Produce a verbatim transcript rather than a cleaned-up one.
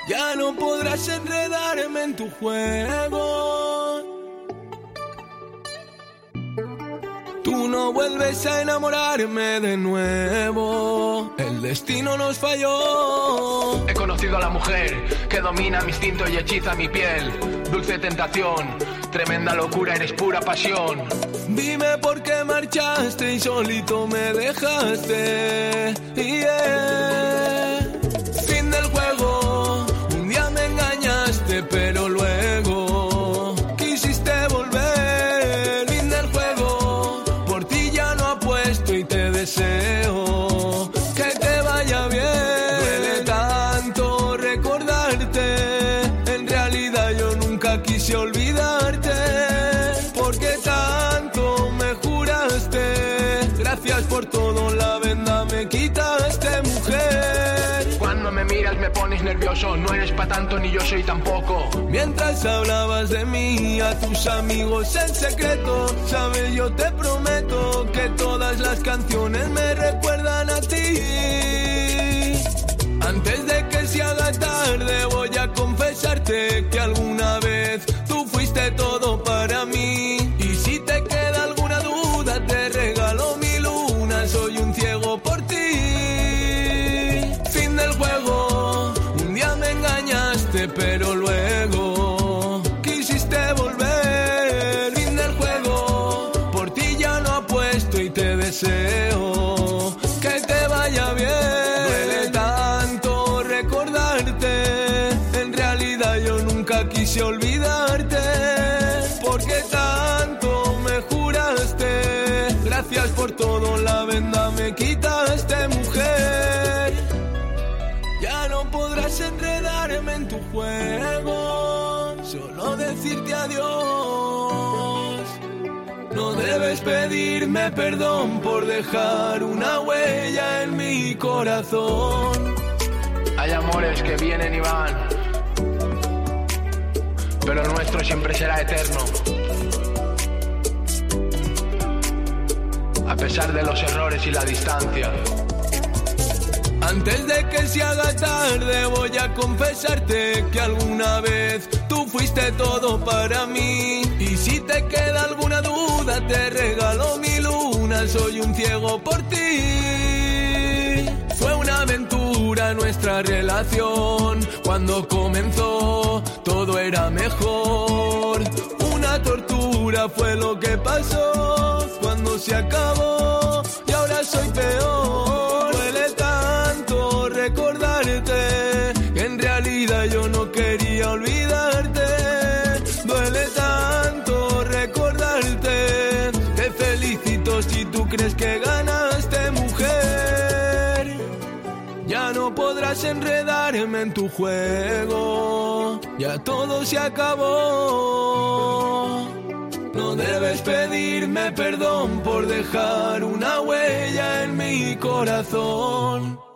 Ya no podrás enredarme en tu juego. Tú no vuelves a enamorarme de nuevo. El destino nos falló. He conocido a la mujer que domina mi instinto y hechiza mi piel. Dulce tentación, tremenda locura, eres pura pasión. Dime por qué marchaste y solito me dejaste. Yeah. Fin del juego. Un día me engañaste, pero luego quisiste volver. Fin del juego. Por ti ya no apuesto y te deseo que te vaya bien. Duele tanto recordarte. En realidad yo nunca quise olvidarte. Porque tanto me juraste. Gracias por todo, la venda me quitaste, mujer. Cuando me miras me pones nervioso. No eres pa' tanto ni yo soy tampoco. Mientras hablabas de mí a tus amigos en secreto, sabes, yo te prometo que todas las canciones me recuerdan a ti. Antes de que se haga tarde voy a confesarte que alguna vez tú fuiste todo para mí. Y si te queda alguna duda te regalo mi luna, soy un ciego por ti. Fin del juego. Un día me engañaste pero luego quisiste volver. Fin del juego. Por ti ya no apuesto y te deseo que te vaya bien. Duele tanto recordarte. En realidad yo nunca quise olvidarte. Porque tanto me juraste. Gracias por todo, la venda me quitaste, mujer. Ya no podrás enredarme en tu juego. Solo decirte adiós. No debes pedirme perdón por dejar una huella en mi corazón. Hay amores que vienen y van, pero el nuestro siempre será eterno. A pesar de los errores y la distancia. Antes de que se haga tarde voy a confesarte que alguna vez tú fuiste todo para mí. Y si te queda alguna duda te regalo mi luna, soy un ciego por ti. Fue una aventura nuestra relación. Cuando comenzó todo era mejor. Una tortura fue lo que pasó cuando se acabó y ahora soy peor. Duele tanto recordarte que en realidad yo no quería olvidarte. Duele tanto recordarte. Te felicito si tú crees que ganaste, mujer. Ya no podrás enredarme en tu juego. Ya todo se acabó. No debes pedirme perdón por dejar una huella en mi corazón.